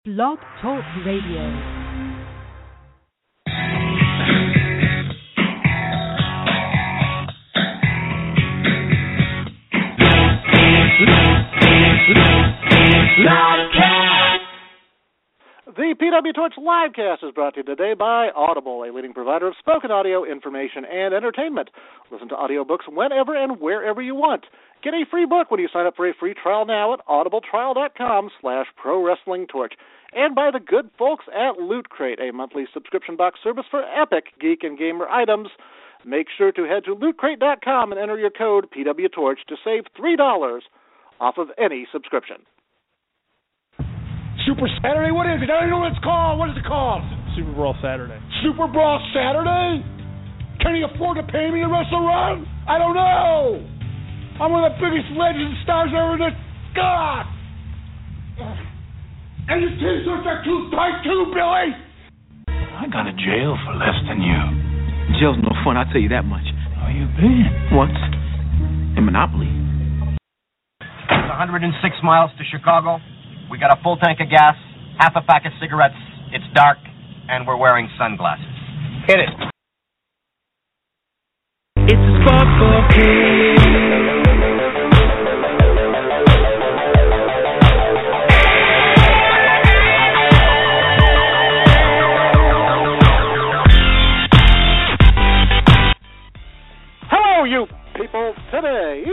Blog Talk Radio. The PW Torch Livecast is brought to you today by Audible, a leading provider of spoken audio, information, and entertainment. Listen to audiobooks whenever and wherever you want. Get a free book when you sign up for a free trial now at audibletrial.com/ProWrestlingTorch. And by the good folks at Loot Crate, a monthly subscription box service for epic geek and gamer items. Make sure to head to lootcrate.com and enter your code PWTorch to save $3 off of any subscription. Super Saturday? What is it? I don't know what it's called. What is it called? Super Brawl Saturday. Super Brawl Saturday? Can he afford to pay me to wrestle around? I don't know. I'm one of the biggest legends and stars ever in this. God! And your t-shirts are too tight too, Billy! I got to jail for less than you. Jail's no fun, I'll tell you that much. Where you been? Once. In Monopoly. It's 106 miles to Chicago. We got a full tank of gas, half a pack of cigarettes. It's dark, and we're wearing sunglasses. Hit it. It's a sparkle kid. Hello, you people. Today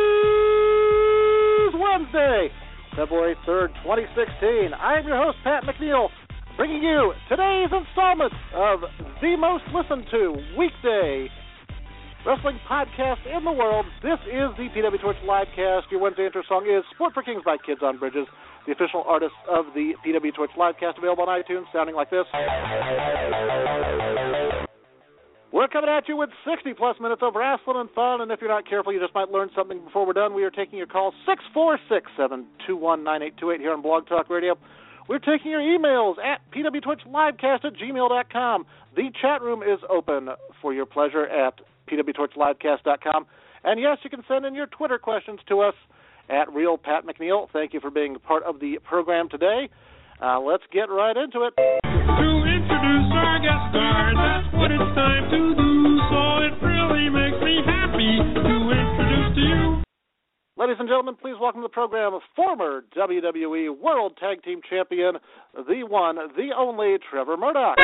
is Wednesday, February 3rd, 2016. I am your host, Pat McNeil, bringing you today's installment of the most listened to weekday wrestling podcast in the world. This is the PW Torch Livecast. Your Wednesday intro song is Sport for Kings by Kids on Bridges, the official artist of the PW Torch Livecast, available on iTunes, sounding like this. We're coming at you with 60-plus minutes of wrestling and fun, and if you're not careful, you just might learn something before we're done. We are taking your calls 646-721-9828 here on Blog Talk Radio. We're taking your emails at pwtorchlivecast@gmail.com. The chat room is open for your pleasure at pwtorchlivecast.com. And yes, you can send in your Twitter questions to us at RealPatMcNeil. Thank you for being part of the program today. Let's get right into it. To introduce our guest star, that's what it's time to do. So it really makes me happy to introduce to you. Ladies and gentlemen, please welcome to the program former WWE World Tag Team Champion, the one, the only, Trevor Murdoch.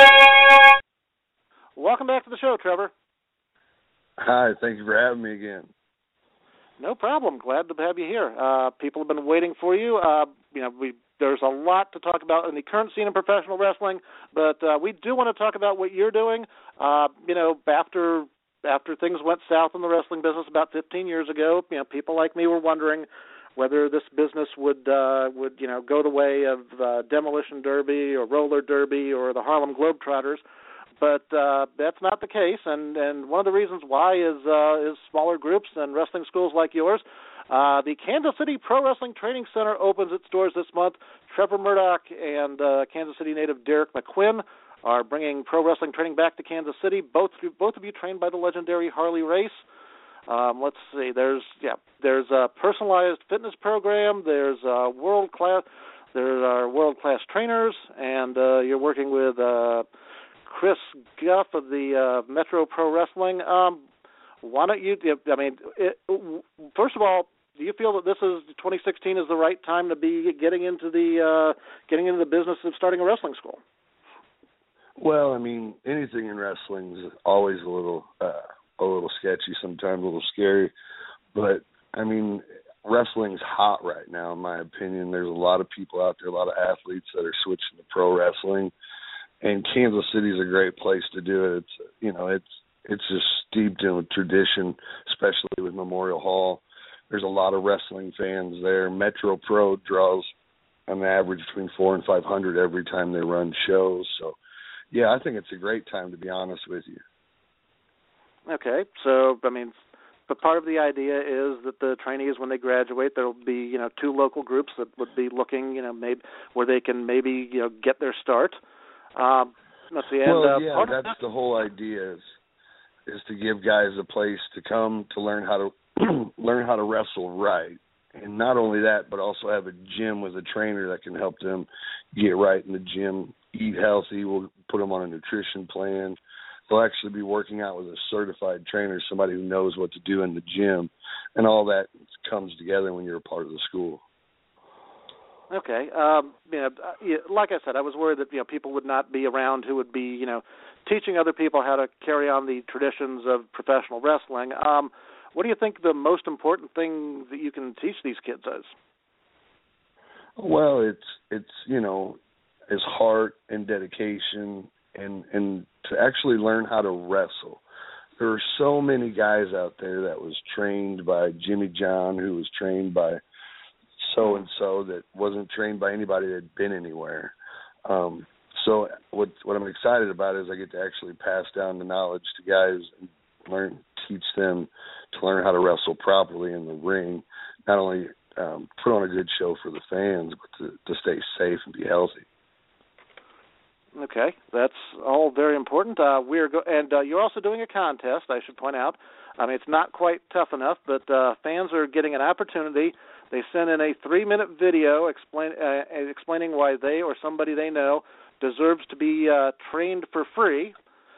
Welcome back to the show, Trevor. Hi, thank you for having me again. No problem. Glad to have you here. People have been waiting for you. There's a lot to talk about in the current scene in professional wrestling, but we do want to talk about what you're doing. After things went south in the wrestling business about 15 years ago, people like me were wondering whether this business would go the way of Demolition Derby or Roller Derby or the Harlem Globetrotters. But that's not the case, and one of the reasons why is smaller groups and wrestling schools like yours. The Kansas City Pro Wrestling Training Center opens its doors this month. Trevor Murdoch and Kansas City native Derek McQuinn are bringing pro wrestling training back to Kansas City. Both of you trained by the legendary Harley Race. Let's see. There's a personalized fitness program. There's world class trainers, and you're working with Chris Guff of the Metro Pro Wrestling. Why don't you? First of all, do you feel that 2016 is the right time to be getting into the business of starting a wrestling school? Well, anything in wrestling is always a little sketchy, sometimes a little scary, but wrestling's hot right now, in my opinion. There's a lot of people out there, a lot of athletes that are switching to pro wrestling, and Kansas City is a great place to do it. It's just steeped in tradition, especially with Memorial Hall. There's a lot of wrestling fans there. Metro Pro draws on average between 400 and 500 every time they run shows. So, yeah, I think it's a great time, to be honest with you. Okay, so but part of the idea is that the trainees, when they graduate, there will be two local groups that would be looking maybe where they can maybe get their start. Let's see. That's the whole idea is to give guys a place to come to learn how to wrestle right. and not only that, but also have a gym with a trainer that can help them get right in the gym, eat healthy. We'll put them on a nutrition plan. They'll actually be working out with a certified trainer, somebody who knows what to do in the gym, and all that comes together when you're a part of the school. Okay. Like I said, I was worried that people would not be around who would be teaching other people how to carry on the traditions of professional wrestling. What do you think the most important thing that you can teach these kids is? Well, it's is heart and dedication and to actually learn how to wrestle. There are so many guys out there that was trained by Jimmy John, who was trained by so-and-so, that wasn't trained by anybody that had been anywhere. So what I'm excited about is I get to actually pass down the knowledge to guys and teach them to learn how to wrestle properly in the ring, not only put on a good show for the fans, but to stay safe and be healthy. Okay, that's all very important. You're also doing a contest, I should point out. I mean, it's not quite tough enough, but fans are getting an opportunity. They send in a 3-minute video explaining why they or somebody they know deserves to be trained for free.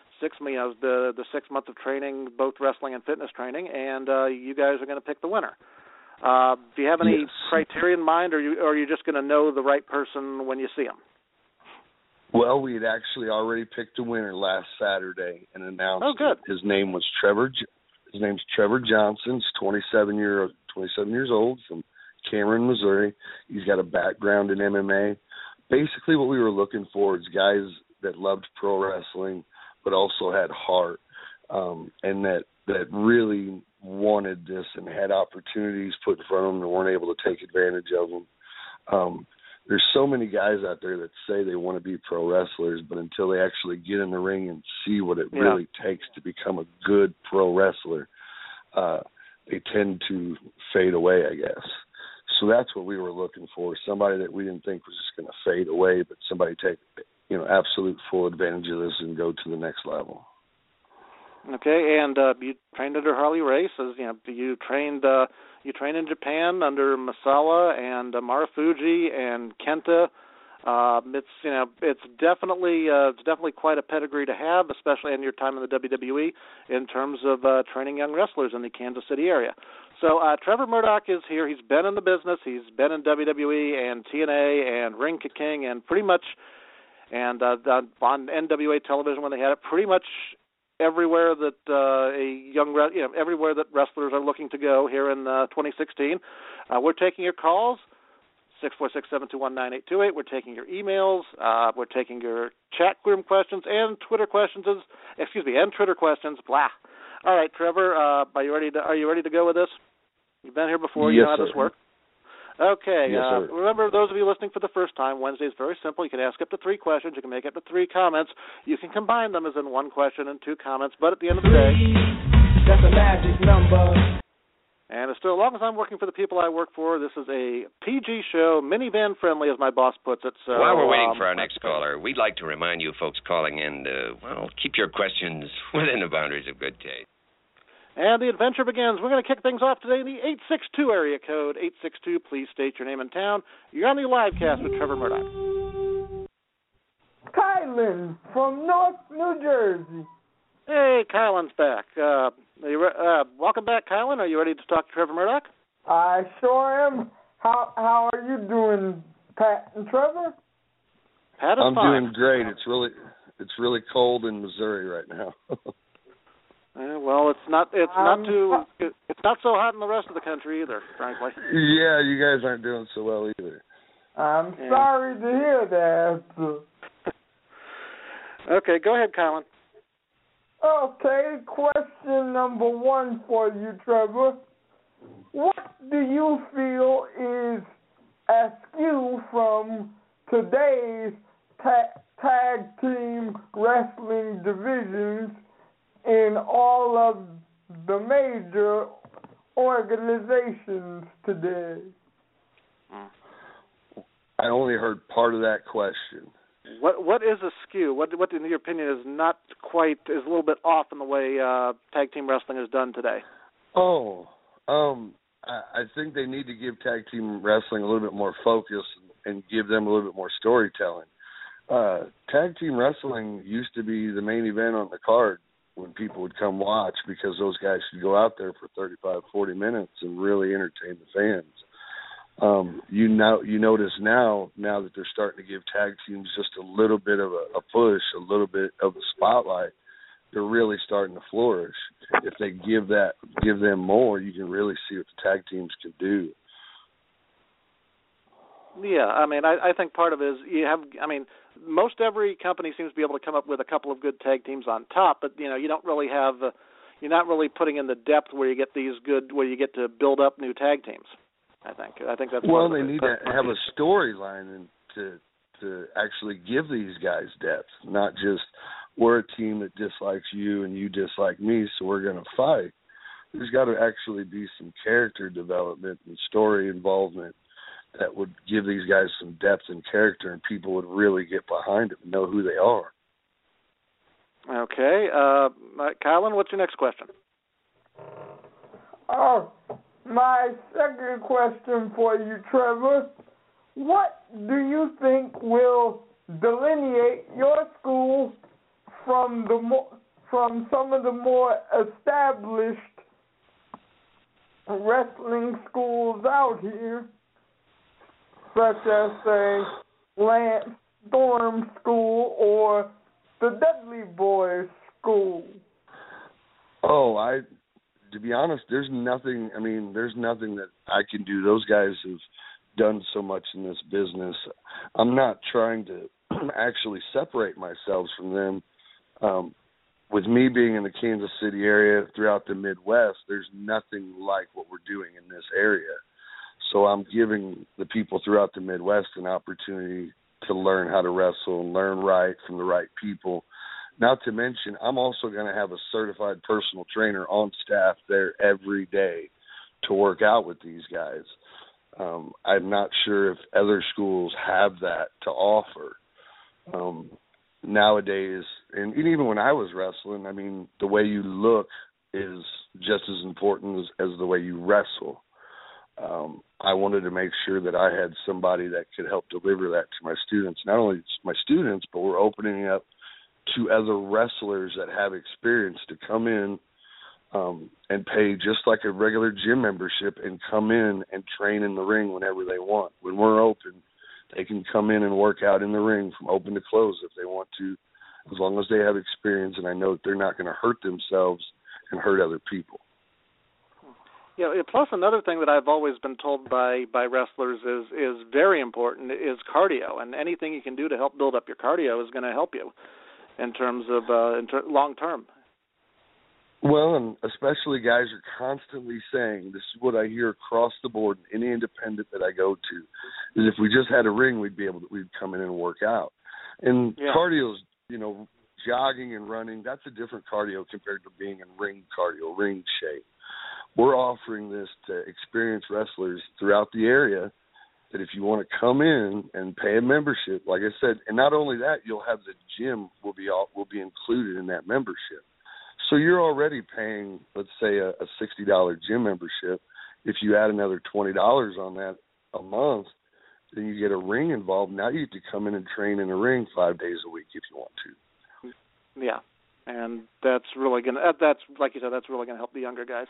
The 6 months of training, both wrestling and fitness training, and you guys are going to pick the winner. Do you have any criteria in mind, or are you just going to know the right person when you see them? Well, we had actually already picked a winner last Saturday and announced his name was Trevor. His name's Trevor Johnson. He's 27 years old, from Cameron, Missouri. He's got a background in MMA. Basically, what we were looking for is guys that loved pro wrestling, but also had heart, and that really wanted this and had opportunities put in front of them and weren't able to take advantage of them. There's so many guys out there that say they want to be pro wrestlers, but until they actually get in the ring and see what it really takes to become a good pro wrestler, they tend to fade away, I guess. So that's what we were looking for, somebody that we didn't think was just going to fade away, but somebody take absolute full advantage of this and go to the next level. Okay, and you trained under Harley Race. You trained in Japan under Masala and Marufuji and Kenta. It's definitely quite a pedigree to have, especially in your time in the WWE, in terms of training young wrestlers in the Kansas City area. So Trevor Murdoch is here. He's been in the business. He's been in WWE and TNA and Ring King and pretty much, and on NWA television when they had it, pretty much everywhere that everywhere that wrestlers are looking to go here in 2016. We're taking your calls, 646-721-9828. We're taking your emails. We're taking your chat room questions and Twitter questions. And Twitter questions. Blah. All right, Trevor, are you ready to go with this? You've been here before. You know how this works. Okay. Yes, remember, those of you listening for the first time, Wednesday is very simple. You can ask up to 3 questions. You can make up to 3 comments. You can combine them as in 1 question and 2 comments. But at the end of the day, that's a magic number. And as long as I'm working for the people I work for, this is a PG show, minivan friendly, as my boss puts it. So, while we're waiting for our next caller, we'd like to remind you folks calling in to, keep your questions within the boundaries of good taste. And the adventure begins. We're going to kick things off today in the 862 area code. 862, please state your name and town. You're on the live cast with Trevor Murdoch. Kylan from North New Jersey. Hey, Kylan's back. Welcome back, Kylan. Are you ready to talk to Trevor Murdoch? I sure am. How are you doing, Pat and Trevor? Pat is I'm fine. doing great. It's really cold in Missouri right now. Well, it's not so hot in the rest of the country either, frankly. Yeah, you guys aren't doing so well either. I'm sorry to hear that. Okay, go ahead, Colin. Okay, question number 1 for you, Trevor. What do you feel is askew from today's tag team wrestling divisions in all of the major organizations today? I only heard part of that question. What is askew? What in your opinion is a little bit off in the way tag team wrestling is done today? I think they need to give tag team wrestling a little bit more focus and give them a little bit more storytelling. Tag team wrestling used to be the main event on the card when people would come watch, because those guys could go out there for 35, 40 minutes and really entertain the fans. You notice now that they're starting to give tag teams just a little bit of a push, a little bit of a spotlight. They're really starting to flourish. If they give them more, you can really see what the tag teams can do. Yeah, I mean, I think part of it is most every company seems to be able to come up with a couple of good tag teams on top, but you don't really have, you're not really putting in the depth where you get to build up new tag teams. I think that's they need to have a storyline and to actually give these guys depth, not just we're a team that dislikes you and you dislike me, so we're going to fight. There's got to actually be some character development and story involvement that would give these guys some depth and character, and people would really get behind them and know who they are. Okay. Kylan, what's your next question? Oh, my second question for you, Trevor. What do you think will delineate your school from some of the more established wrestling schools out here, such as, say, Lance Storm School or the Dudley Boys School? To be honest, there's nothing that I can do. Those guys have done so much in this business. I'm not trying to actually separate myself from them. With me being in the Kansas City area throughout the Midwest, there's nothing like what we're doing in this area. So I'm giving the people throughout the Midwest an opportunity to learn how to wrestle and learn right from the right people. Not to mention, I'm also going to have a certified personal trainer on staff there every day to work out with these guys. I'm not sure if other schools have that to offer. Nowadays, and even when I was wrestling, I mean, the way you look is just as important as the way you wrestle. I wanted to make sure that I had somebody that could help deliver that to my students. Not only my students, but we're opening up to other wrestlers that have experience to come in and pay just like a regular gym membership and come in and train in the ring whenever they want. When we're open, they can come in and work out in the ring from open to close if they want to, as long as they have experience and I know that they're not going to hurt themselves and hurt other people. Yeah, plus another thing that I've always been told by wrestlers is very important is cardio, and anything you can do to help build up your cardio is going to help you in terms of long term. Well, and especially guys are constantly saying, this is what I hear across the board in any independent that I go to, is if we just had a ring, we'd come in and work out. And cardio's, jogging and running, that's a different cardio compared to being in ring cardio, ring shape. We're offering this to experienced wrestlers throughout the area that if you want to come in and pay a membership, like I said, and not only that, you'll have the gym will be included in that membership. So you're already paying, let's say, a $60 gym membership. If you add another $20 on that a month, then you get a ring involved. Now you get to come in and train in a ring 5 days a week if you want to. Yeah, and that's really going to, that's like you said, that's really going to help the younger guys.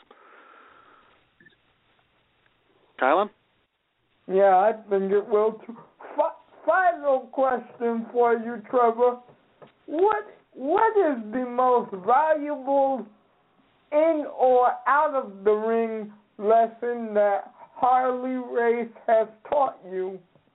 Kylan? Yeah, I think it will too. Final question for you, Trevor. What is the most valuable in or out of the ring lesson that Harley Race has taught you?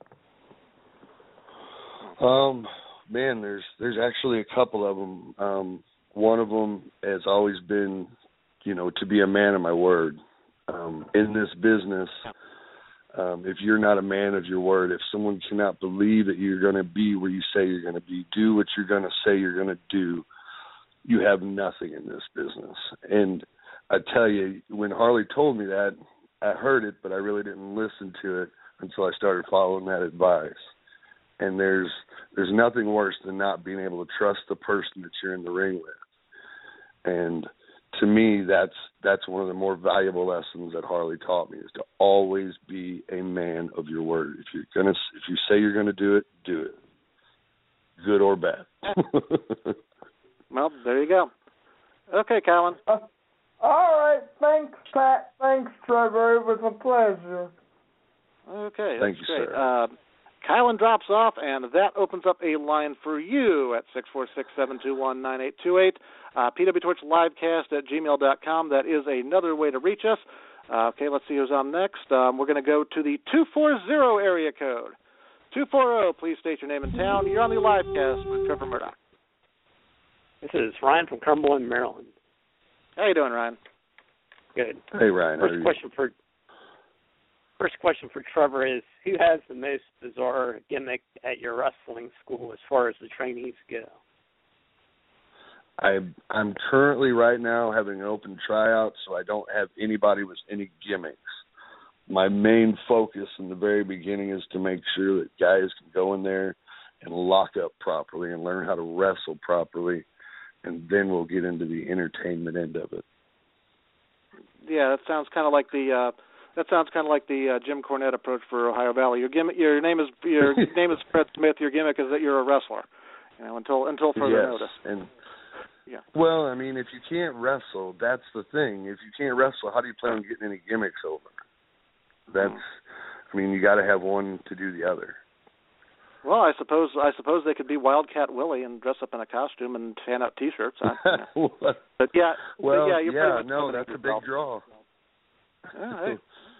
Man, there's actually a couple of them. One of them has always been, to be a man of my word. In this business, if you're not a man of your word, if someone cannot believe that you're going to be where you say you're going to be, do what you're going to say you're going to do, you have nothing in this business. And I tell you, when Harley told me that, I heard it, but I really didn't listen to it until I started following that advice. And there's nothing worse than not being able to trust the person that you're in the ring with. And to me, that's one of the more valuable lessons that Harley taught me, is to always be a man of your word. If you say you're gonna do it, good or bad. Well, there you go. Okay, Colin. All right, thanks, Pat. Thanks, Trevor. It was a pleasure. Okay, thank that's you, great. sir. Kylan drops off, and that opens up a line for you at 646-721-9828. PWTorchLivecast@gmail.com. That is another way to reach us. Okay, let's see who's on next. We're going to go to the 240 area code. 240, please state your name and town. You're on the Livecast with Trevor Murdoch. This is Ryan from Cumberland, Maryland. How you doing, Ryan? Good. Hey, Ryan. First question for Trevor is, who has the most bizarre gimmick at your wrestling school as far as the trainees go? I'm currently right now having an open tryout, so I don't have anybody with any gimmicks. My main focus in the very beginning is to make sure that guys can go in there and lock up properly and learn how to wrestle properly, and then we'll get into the entertainment end of it. Yeah, that sounds kind of like the Jim Cornette approach for Ohio Valley. Your name is Fred Smith. Your gimmick is that you're a wrestler. Until further notice. And yeah. Well, I mean, if you can't wrestle, that's the thing. If you can't wrestle, how do you plan on getting any gimmicks over? You got to have one to do the other. Well, I suppose they could be Wildcat Willie and dress up in a costume and hand out T-shirts. That's a big draw. Hey.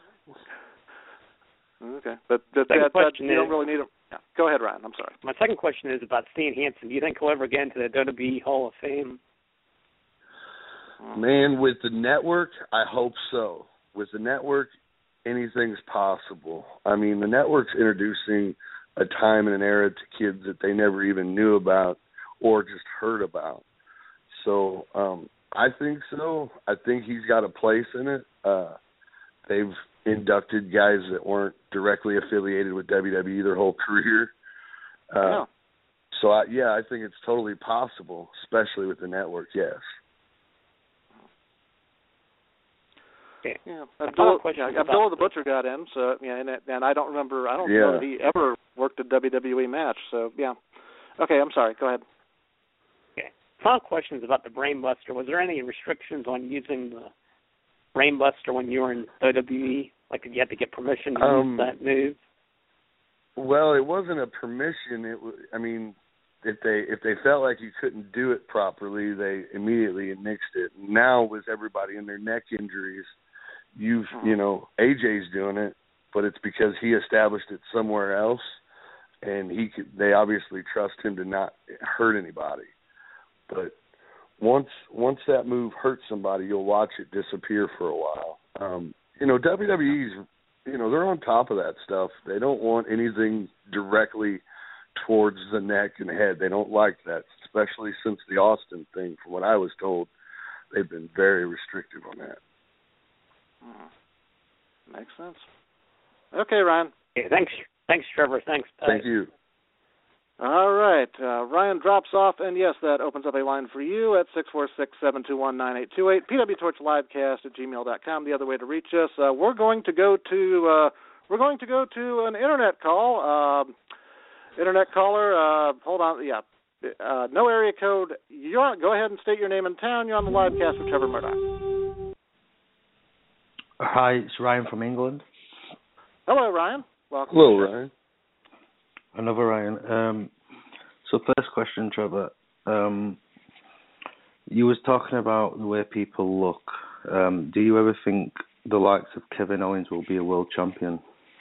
Okay, but you don't really need them. Yeah. Go ahead, Ryan. I'm sorry. My second question is about Stan Hansen. Do you think he'll ever get into the WWE Hall of Fame? Man, with the network, I hope so. With the network, anything's possible. I mean, the network's introducing a time and an era to kids that they never even knew about or just heard about. So I think so. I think he's got a place in it. They've inducted guys that weren't directly affiliated with WWE their whole career. So, I think it's totally possible, especially with the network, yes. Okay. Yeah, Abdullah the Butcher got in, so and I don't know that he ever worked a WWE match. So yeah, okay, I'm sorry. Go ahead. Okay. Final question is about the Brainbuster. Was there any restrictions on using the Brainbuster when you were in WWE? Like, did you have to get permission to use that move? Well, it wasn't a permission. If they felt like you couldn't do it properly, they immediately nixed it. Now, with everybody in their neck injuries, AJ's doing it, but it's because he established it somewhere else, and they obviously trust him to not hurt anybody. But once that move hurts somebody, you'll watch it disappear for a while. WWE's, they're on top of that stuff. They don't want anything directly towards the neck and head. They don't like that, especially since the Austin thing. From what I was told, they've been very restrictive on that. Makes sense. Okay, Ryan. Okay, thanks, Trevor. Thanks, Pat. Thank you. All right. Ryan drops off, and yes, that opens up a line for you at 646-721-9828. PWTorchLivecast@gmail.com. The other way to reach us. We're going to go to an internet call. Internet caller. Hold on. Yeah. No area code. Go ahead and state your name and town. You're on the Livecast with Trevor Murdoch. Hi, it's Ryan from England. Hello, Ryan. Welcome. Hello, Ryan. Another Ryan. So first question, Trevor. You was talking about the way people look. Do you ever think the likes of Kevin Owens will be a world champion?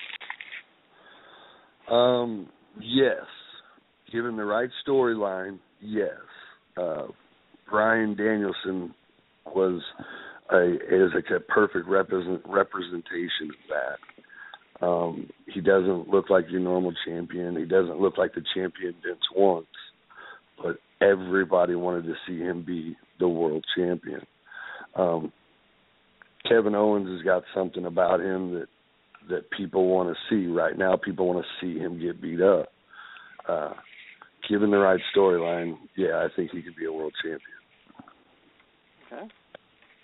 Yes. Given the right storyline, yes. Bryan Danielson is a perfect representation of that. He doesn't look like your normal champion. He doesn't look like the champion Vince wants. But everybody wanted to see him be the world champion. Kevin Owens has got something about him that people want to see right now. People want to see him get beat up. Given the right storyline, I think he could be a world champion. Okay.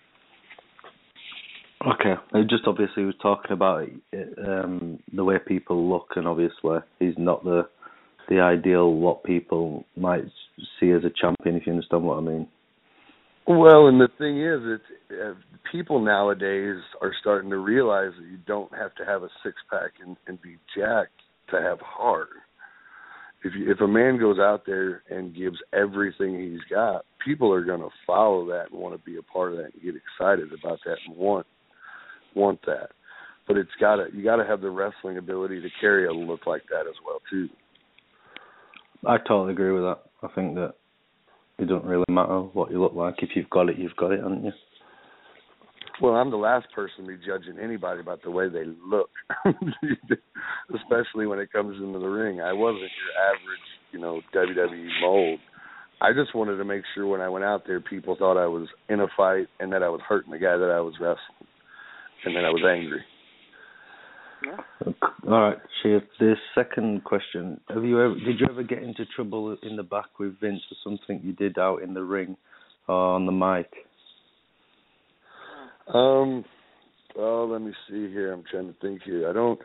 Okay, just obviously he was talking about the way people look, and obviously he's not the ideal what people might see as a champion, if you understand what I mean. Well, and the thing is, people nowadays are starting to realize that you don't have to have a six-pack and be jacked to have heart. If a man goes out there and gives everything he's got, people are going to follow that and want to be a part of that and get excited about that and want that. But you got to have the wrestling ability to carry a look like that as well too. I totally agree with that. I think that it doesn't really matter what you look like. If you've got it, haven't you? Well, I'm the last person to be judging anybody about the way they look, especially when it comes into the ring. I wasn't your average, WWE mold. I just wanted to make sure when I went out there, people thought I was in a fight and that I was hurting the guy that I was wrestling, and then I was angry. Yeah. All right, Shea, the second question: did you ever get into trouble in the back with Vince for something you did out in the ring or on the mic? Let me see here. I'm trying to think here.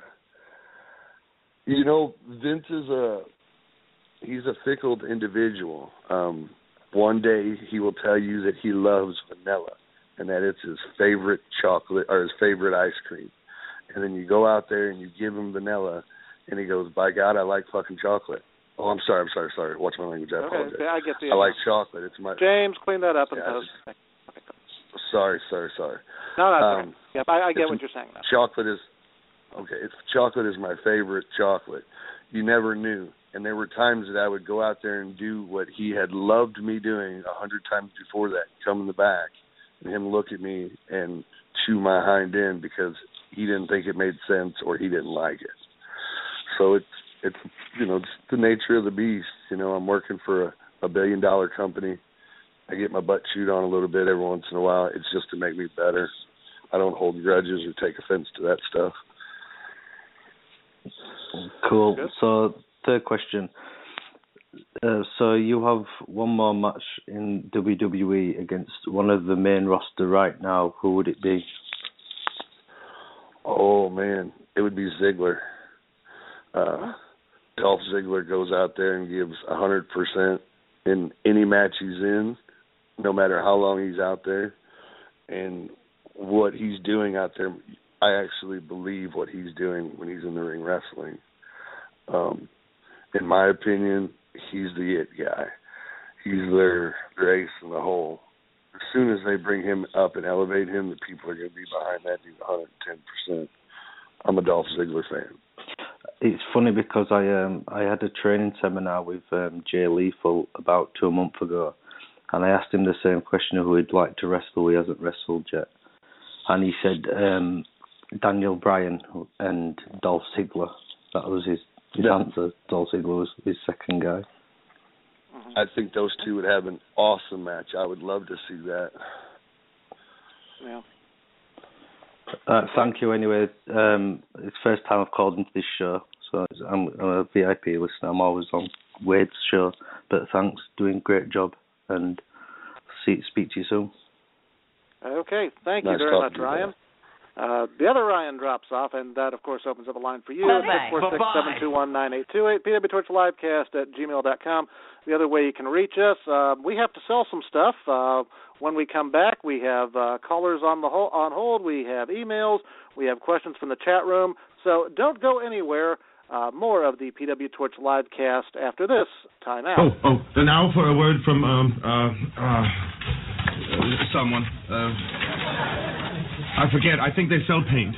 Vince he's a fickle individual. One day he will tell you that he loves vanilla and that it's his favorite chocolate or his favorite ice cream. And then you go out there and you give him vanilla and he goes, by God, I like fucking chocolate. Oh, I'm sorry. Watch my language. I apologize. Okay, I get the I like chocolate. It's my James, clean that up and post. Sorry. No, yeah, I get what you're saying now. Chocolate is my favorite chocolate. You never knew. And there were times that I would go out there and do what he had loved me doing 100 times before that, come in the back, and him look at me and chew my hind end because he didn't think it made sense or he didn't like it. So it's it's the nature of the beast. I'm working for a $1 billion company. I get my butt chewed on a little bit every once in a while. It's just to make me better. I don't hold grudges or take offense to that stuff. Cool. Good. So, third question. So you have one more match in WWE against one of the main roster right now. Who would it be? Oh, man. It would be Ziggler. Dolph Ziggler goes out there and gives 100% in any match he's in, no matter how long he's out there. And what he's doing out there, I actually believe what he's doing when he's in the ring wrestling. In my opinion, he's the it guy. He's their ace in the hole. As soon as they bring him up and elevate him, the people are going to be behind that dude 110%. I'm a Dolph Ziggler fan. It's funny because I had a training seminar with Jay Lethal about 2 months ago, and I asked him the same question, who he'd like to wrestle. He hasn't wrestled yet, and he said Daniel Bryan and Dolph Ziggler. That was his answer. Dolph Ziggler was his second guy. I think those two would have an awesome match. I would love to see that. Yeah. Thank you anyway. It's the first time I've called into this show, so I'm a VIP listener. I'm always on Wade's show, but thanks, doing a great job, and speak to you soon. Okay, thank you very much, Ryan. The other Ryan drops off, and that, of course, opens up a line for you. 646-721-9828, pwtorchlivedcast@gmail.com. The other way you can reach us, we have to sell some stuff. When we come back, we have callers on hold. We have emails. We have questions from the chat room. So don't go anywhere. More of the PW Torch Livecast after this time out. Oh, now for a word from someone. I forget. I think they sell paint.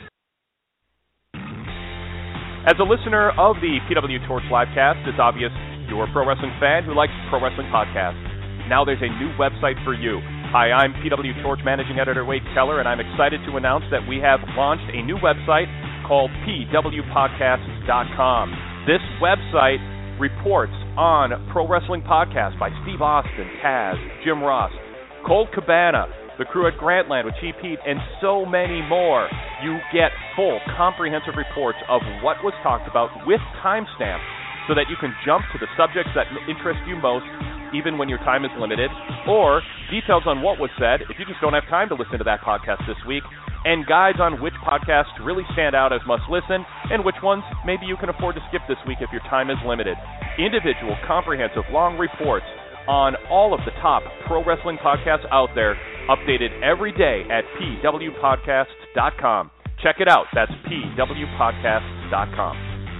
As a listener of the PW Torch Livecast, it's obvious you're a pro wrestling fan who likes pro wrestling podcasts. Now there's a new website for you. Hi, I'm PW Torch Managing Editor Wade Keller, and I'm excited to announce that we have launched a new website called pwpodcasts.com. This website reports on pro wrestling podcasts by Steve Austin, Taz, Jim Ross, Colt Cabana, the crew at Grantland with Chief Pete, and so many more. You get full, comprehensive reports of what was talked about with timestamps so that you can jump to the subjects that interest you most even when your time is limited, or details on what was said if you just don't have time to listen to that podcast this week, and guides on which podcasts really stand out as must-listen and which ones maybe you can afford to skip this week if your time is limited. Individual, comprehensive, long reports on all of the top pro wrestling podcasts out there, updated every day at pwpodcasts.com. Check it out. That's pwpodcasts.com.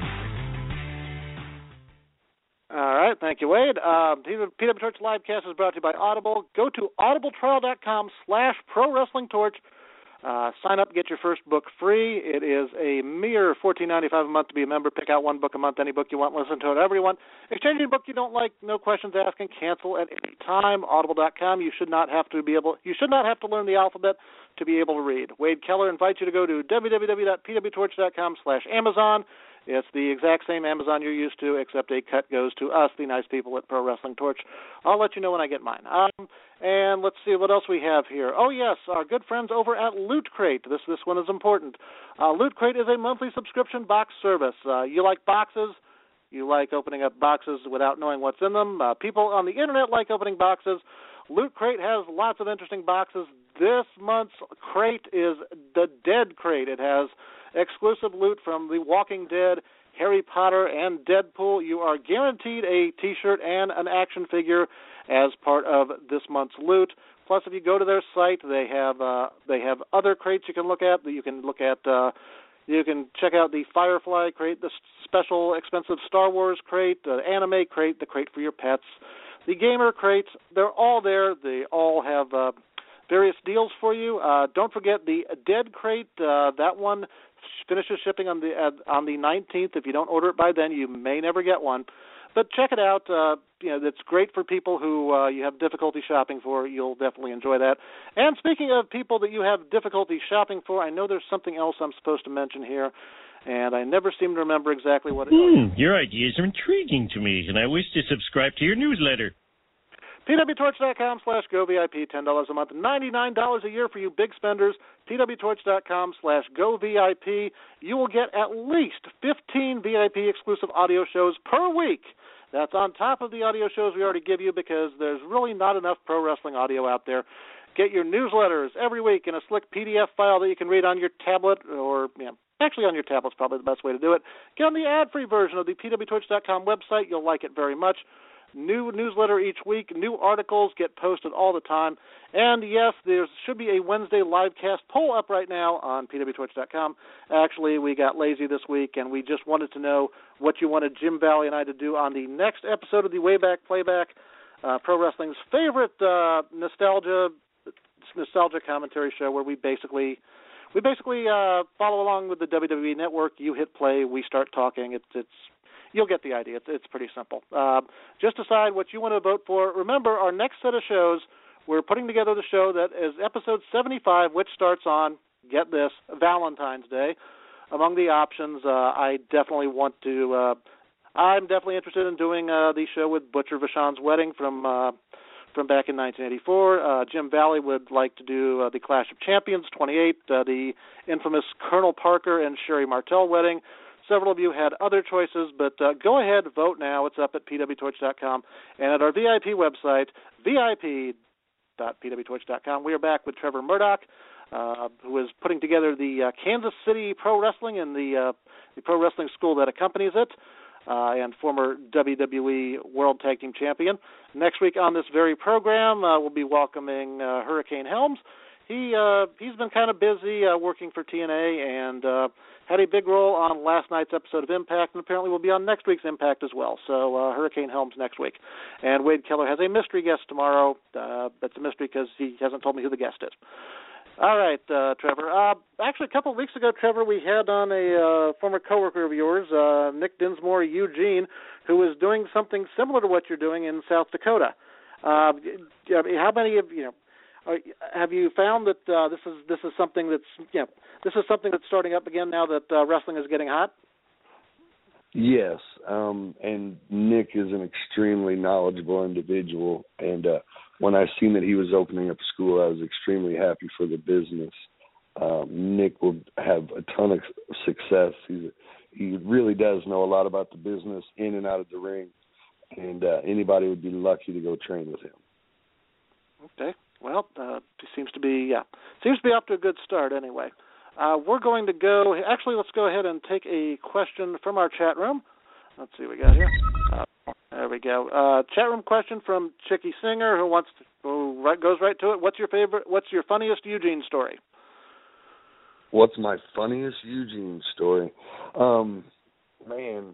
All right. Thank you, Wade. PW Torch Livecast is brought to you by Audible. Go to audibletrial.com/ProWrestlingTorch. Sign up, get your first book free. It is a mere $14.95 a month to be a member. Pick out one book a month, any book you want, listen to it, whatever you want. Exchange a book you don't like, no questions asked, and cancel at any time. Audible.com. You should not have to learn the alphabet to be able to read. Wade Keller invites you to go to www.pwtorch.com/Amazon. It's the exact same Amazon you're used to, except a cut goes to us, the nice people at Pro Wrestling Torch. I'll let you know when I get mine. And let's see what else we have here. Oh, yes, our good friends over at Loot Crate. This one is important. Loot Crate is a monthly subscription box service. You like boxes? You like opening up boxes without knowing what's in them? People on the Internet like opening boxes. Loot Crate has lots of interesting boxes. This month's crate is the Dead Crate. It has exclusive loot from The Walking Dead, Harry Potter, and Deadpool. You are guaranteed a T-shirt and an action figure as part of this month's loot. Plus, if you go to their site, they have other crates you can look at. You can check out the Firefly crate, the special expensive Star Wars crate, the anime crate, the crate for your pets, the gamer crates. They're all there. They all have various deals for you. Don't forget the Dead Crate. That one finishes shipping on the 19th. If you don't order it by then, you may never get one. But check it out. It's great for people who you have difficulty shopping for. You'll definitely enjoy that. And speaking of people that you have difficulty shopping for, I know there's something else I'm supposed to mention here, and I never seem to remember exactly what it is. Your ideas are intriguing to me, and I wish to subscribe to your newsletter. pwtorch.com/govip, $10 a month, $99 a year for you big spenders. pwtorch.com/govip. You will get at least 15 VIP exclusive audio shows per week. That's on top of the audio shows we already give you, because there's really not enough pro wrestling audio out there. Get your newsletters every week in a slick PDF file that you can read on your tablet, or actually on your tablet's probably the best way to do it. Get on the ad-free version of the pwtorch.com website. You'll like it very much. New newsletter each week. New articles get posted all the time. And, yes, there should be a Wednesday livecast poll up right now on pwtorch.com. Actually, we got lazy this week, and we just wanted to know what you wanted Jim Valley and I to do on the next episode of the Wayback Playback, Pro Wrestling's favorite nostalgia commentary show, where we basically follow along with the WWE Network. You hit play, we start talking. You'll get the idea. It's pretty simple. Just decide what you want to vote for. Remember, our next set of shows, we're putting together the show that is episode 75, which starts on, get this, Valentine's Day. Among the options, I'm definitely interested in doing the show with Butcher Vachon's Wedding from back in 1984. Jim Valley would like to do the Clash of Champions 28, the infamous Colonel Parker and Sherry Martel wedding. Several of you had other choices, but go ahead, vote now. It's up at pwtorch.com and at our VIP website, vip.pwtorch.com. We are back with Trevor Murdoch, who is putting together the Kansas City Pro Wrestling and the pro wrestling school that accompanies it, and former WWE World Tag Team Champion. Next week on this very program, we'll be welcoming Hurricane Helms. He's been kind of busy working for TNA and had a big role on last night's episode of Impact, and apparently will be on next week's Impact as well. So Hurricane Helms next week. And Wade Keller has a mystery guest tomorrow. That's a mystery because he hasn't told me who the guest is. All right, Trevor. Actually, a couple of weeks ago, Trevor, we had on a former coworker of yours, Nick Dinsmore Eugene, who was doing something similar to what you're doing in South Dakota. How many of you? Have you found that this is something that's starting up again now that wrestling is getting hot? Yes, and Nick is an extremely knowledgeable individual, and when I seen that he was opening up a school, I was extremely happy for the business. Nick will have a ton of success. He really does know a lot about the business in and out of the ring. and anybody would be lucky to go train with him. Okay. Well, he seems to be off to a good start anyway. We're going to go. Actually, let's go ahead and take a question from our chat room. Let's see what we got here. There we go. Chat room question from Chicky Singer, who goes right to it. What's your funniest Eugene story? What's my funniest Eugene story? Man,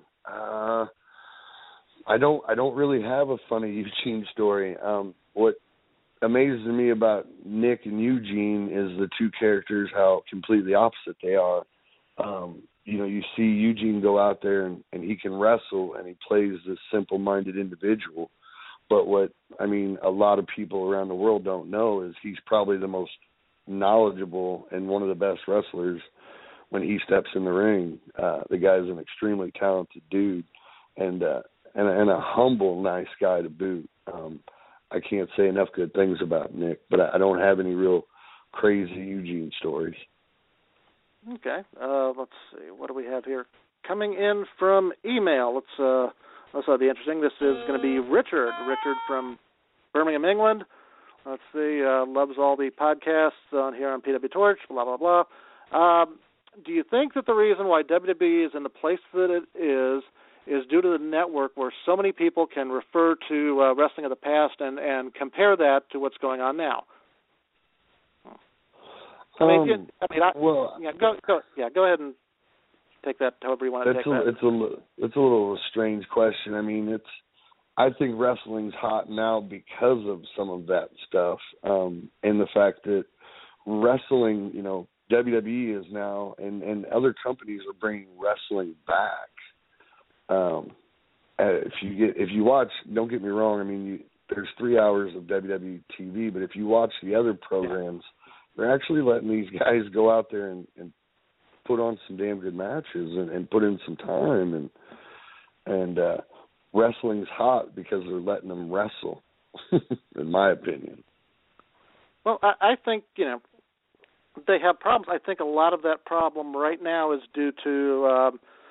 I don't really have a funny Eugene story. What amazes me about Nick and Eugene is the two characters, how completely opposite they are. You see Eugene go out there and he can wrestle and he plays this simple-minded individual. But a lot of people around the world don't know is he's probably the most knowledgeable and one of the best wrestlers when he steps in the ring. The guy's an extremely talented dude and a humble, nice guy to boot. I can't say enough good things about Nick, but I don't have any real crazy Eugene stories. Okay. Let's see. What do we have here? Coming in from email. This will be interesting. This is going to be Richard. Richard from Birmingham, England. Let's see. Loves all the podcasts on here on PW Torch. Blah blah blah. Do you think that the reason why WWE is in the place that it is due to the network, where so many people can refer to wrestling of the past and compare that to what's going on now? Go ahead and take that however you want to take that. It's a little strange question. I think wrestling's hot now because of some of that stuff, and the fact that wrestling, WWE is now, and other companies are bringing wrestling back. If you watch, don't get me wrong, there's 3 hours of WWE TV, but if you watch the other programs, they're actually letting these guys go out there and put on some damn good matches and put in some time, and wrestling's hot because they're letting them wrestle, in my opinion. Well, I think, they have problems. I think a lot of that problem right now is due to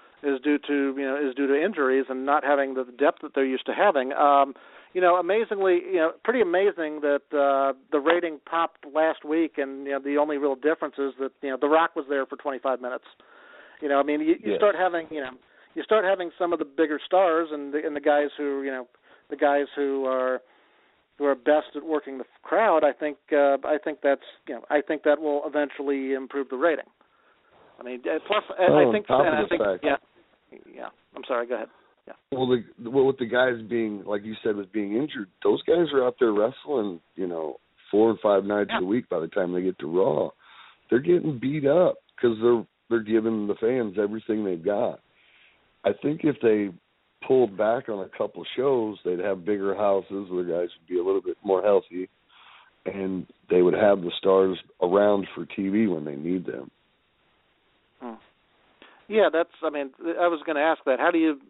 injuries and not having the depth that they're used to having. Amazingly, pretty amazing that the rating popped last week, and the only real difference is that The Rock was there for 25 minutes. You start having you start having some of the bigger stars and the guys who are best at working the crowd. I think that will eventually improve the rating. I'm sorry. Go ahead. Yeah. Well, with the guys being, like you said, being injured, those guys are out there wrestling, 4 and 5 nights a week. By the time they get to Raw, they're getting beat up because they're giving the fans everything they've got. I think if they pulled back on a couple shows, they'd have bigger houses where the guys would be a little bit more healthy, and they would have the stars around for TV when they need them. Yeah, I was going to ask that. How do you,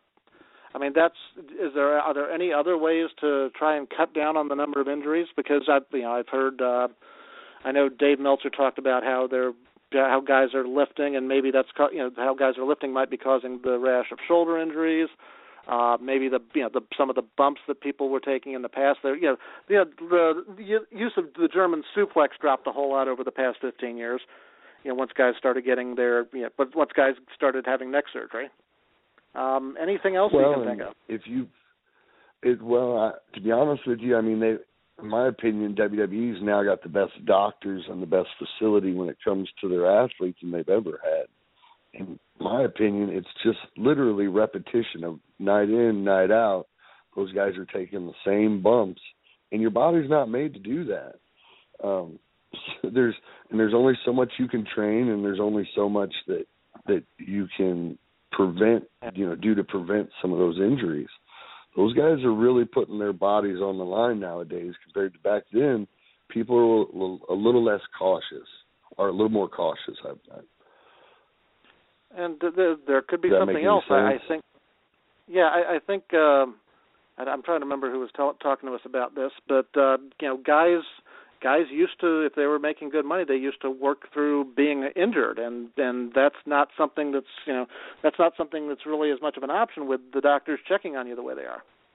are there any other ways to try and cut down on the number of injuries? Because I've heard, I know Dave Meltzer talked about how guys are lifting, and maybe that's how guys are lifting might be causing the rash of shoulder injuries. Maybe some of the bumps that people were taking in the past. The use of the German suplex dropped a whole lot over the past 15 years. Once guys started getting once guys started having neck surgery. Anything else you can think of? To be honest with you, in my opinion, WWE's now got the best doctors and the best facility when it comes to their athletes than they've ever had. In my opinion, it's just literally repetition of night in, night out. Those guys are taking the same bumps, and your body's not made to do that. There's only so much you can train, and there's only so much that you can prevent, do to prevent some of those injuries. Those guys are really putting their bodies on the line nowadays compared to back then. People are a little less cautious, or a little more cautious, I've done. And there could be something else. I think. I'm trying to remember who was talking to us about this, but guys used to, if they were making good money, they used to work through being injured, and that's not something that's really as much of an option with the doctors checking on you the way they are.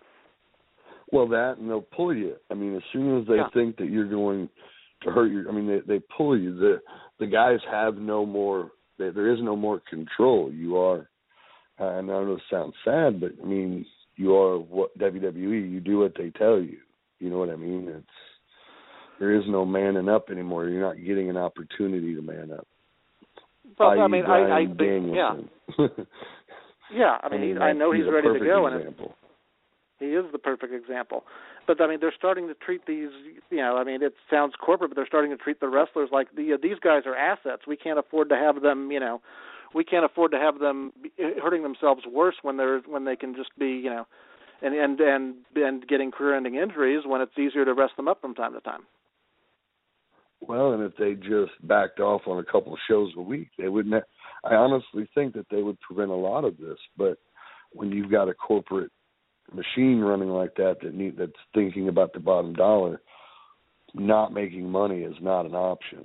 Well, that, and they'll pull you. I mean, as soon as they think that you're going to hurt you, I mean, they pull you. The guys have no more. There is no more control. You are. And I know it sounds sad, but I mean, you are what WWE. You do what they tell you. You know what I mean? There is no manning up anymore. You're not getting an opportunity to man up. Well, I mean, I think, Danielson. Yeah. I mean, I know he's ready to go, example. and he is the perfect example. But I mean, they're starting to treat these. You know, I mean, it sounds corporate, but they're starting to treat the wrestlers like these guys are assets. We can't afford to have them. You know, we can't afford to have them hurting themselves worse when they can just be. You know, and getting career-ending injuries when it's easier to rest them up from time to time. Well, and if they just backed off on a couple of shows a week, they wouldn't. I honestly think that they would prevent a lot of this. But when you've got a corporate machine running like that's thinking about the bottom dollar, not making money is not an option.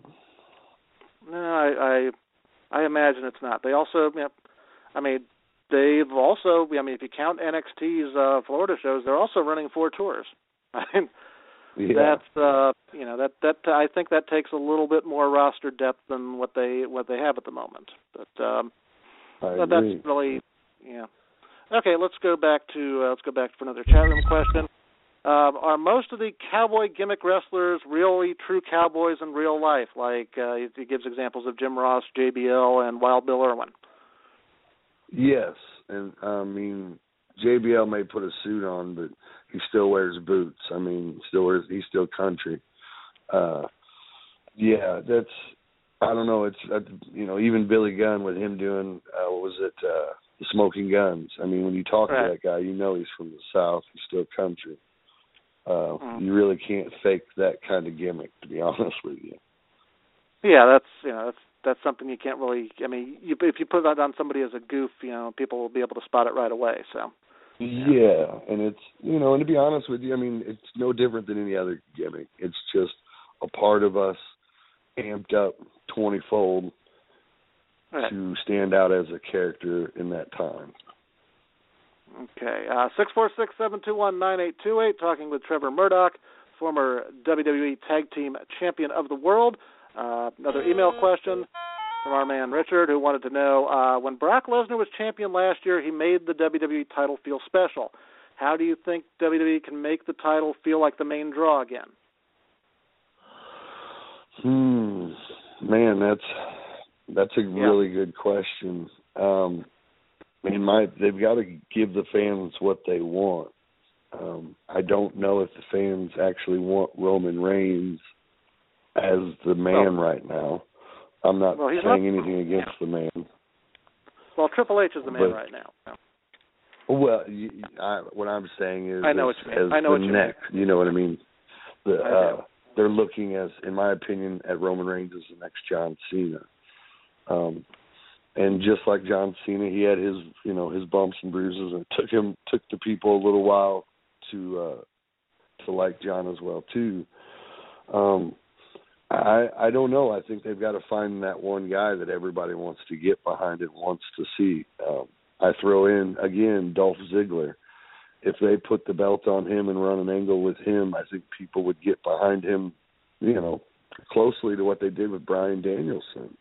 No, I imagine it's not. They also, I mean, they've also, I mean, if you count NXT's Florida shows, they're also running 4 tours. I mean, that's that I think that takes a little bit more roster depth than what they have at the moment. But that's really, Okay, let's go back for another chat room question. Are most of the cowboy gimmick wrestlers really true cowboys in real life? Like he gives examples of Jim Ross, JBL, and Wild Bill Irwin. Yes, and I mean JBL may put a suit on, but he still wears boots. I mean, he's still country. Yeah, that's. I don't know. It's even Billy Gunn with him doing the Smoking Guns. I mean, when you talk to that guy, you know he's from the South. He's still country. You really can't fake that kind of gimmick, to be honest with you. Yeah, that's something you can't really. I mean, if you put that on somebody as a goof, people will be able to spot it right away. So. Yeah, and it's and to be honest with you, I mean, it's no different than any other gimmick. It's just a part of us amped up 20-fold to stand out as a character in that time. Okay, 646-721-9828, talking with Trevor Murdoch, former WWE Tag Team Champion of the World. Another email question from our man Richard, who wanted to know, when Brock Lesnar was champion last year, he made the WWE title feel special. How do you think WWE can make the title feel like the main draw again? Man, that's a really good question. They've got to give the fans what they want. I don't know if the fans actually want Roman Reigns as the man right now. I'm not saying anything against the man. Well, Triple H is the man right now. Well, what I'm saying is, I know what you mean. I know what you mean. You know what I mean? They're looking, as in my opinion, at Roman Reigns as the next John Cena. And just like John Cena, he had his bumps and bruises, and it took the people a little while to like John as well too. I don't know. I think they've got to find that one guy that everybody wants to get behind and wants to see. I throw in, again, Dolph Ziggler. If they put the belt on him and run an angle with him, I think people would get behind him, closely to what they did with Bryan Danielson.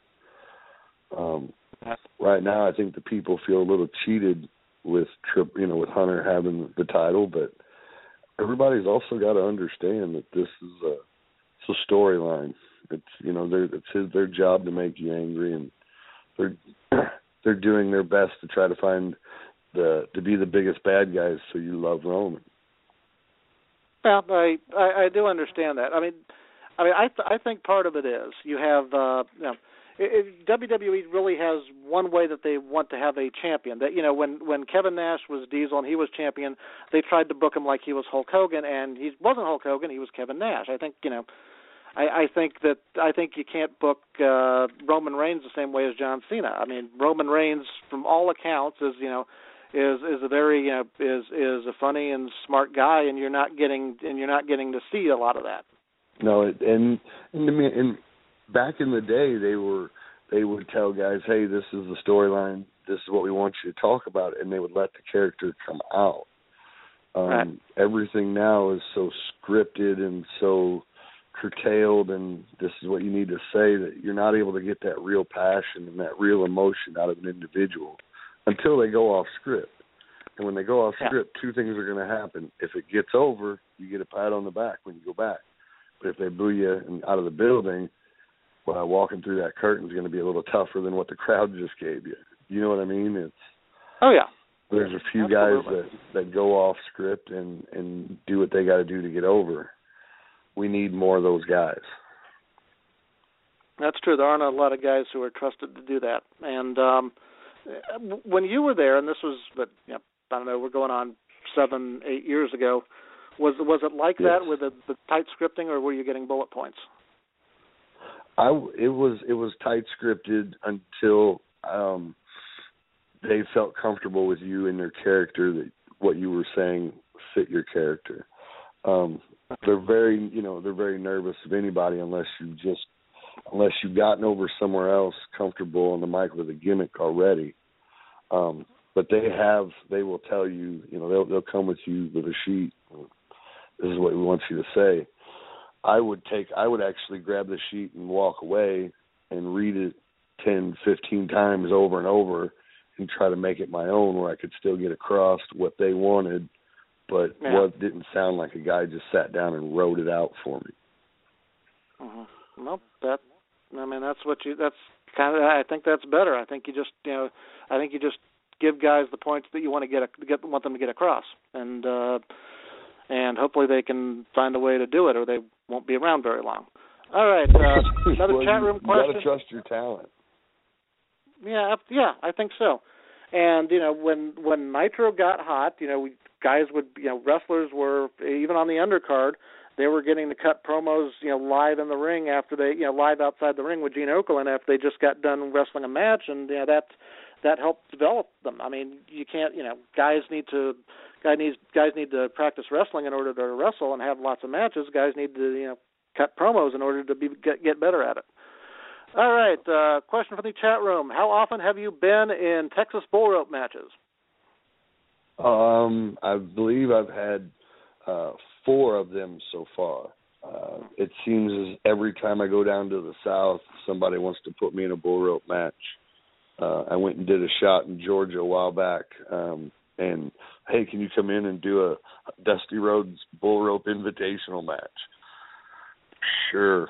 Right now, I think the people feel a little cheated with Hunter having the title, but everybody's also got to understand that this is a storyline. It's their job to make you angry, and they're doing their best to try to find to be the biggest bad guys, so you love Roman. Well, I do understand that. I think part of it is you have WWE really has one way that they want to have a champion. That when Kevin Nash was Diesel and he was champion, they tried to book him like he was Hulk Hogan, and he wasn't Hulk Hogan. He was Kevin Nash. I think I think you can't book Roman Reigns the same way as John Cena. I mean, Roman Reigns, from all accounts, is a very is a funny and smart guy, and you're not getting to see a lot of that. No, and back in the day, they would tell guys, hey, this is the storyline, this is what we want you to talk about, and they would let the character come out. Right. Everything now is so scripted and so curtailed, and this is what you need to say, that you're not able to get that real passion and that real emotion out of an individual until they go off script. And when they go off script, two things are going to happen. If it gets over, you get a pat on the back when you go back. But if they boo you out of the building, well, walking through that curtain is going to be a little tougher than what the crowd just gave you. You know what I mean? There's a few guys that go off script and do what they got to do to get over. We need more of those guys. That's true. There aren't a lot of guys who are trusted to do that. And when you were there, and this was, I don't know, we're going on 7-8 years ago, was it like that with the tight scripting, or were you getting bullet points? It was tight scripted until they felt comfortable with you and your character, that what you were saying fit your character. They're very nervous of anybody unless you've gotten over somewhere else comfortable on the mic with a gimmick already. But they will tell you, they'll come with you with a sheet. This is what we want you to say. I would actually grab the sheet and walk away and read it 10, 15 times over and over and try to make it my own, where I could still get across what they wanted, but what didn't sound like a guy just sat down and wrote it out for me. Mm-hmm. Well, that's kind of, I think that's better. I think you just give guys the points that you want to want them to get across, and hopefully they can find a way to do it, or they won't be around very long. All right, another chat room question. You got to trust your talent. Yeah, I think so. And when Nitro got hot, wrestlers were, even on the undercard, they were getting to cut promos, live in the ring after they, live outside the ring with Gene Okerlund after they just got done wrestling a match, and that helped develop them. I mean, you can't, guys need to practice wrestling in order to wrestle and have lots of matches. Guys need to, cut promos in order to get better at it. All right, question from the chat room. How often have you been in Texas bull rope matches? I believe I've had 4 of them so far. It seems as every time I go down to the South, somebody wants to put me in a bull rope match. I went and did a shot in Georgia a while back, and, hey, can you come in and do a Dusty Rhodes bull rope invitational match? Sure.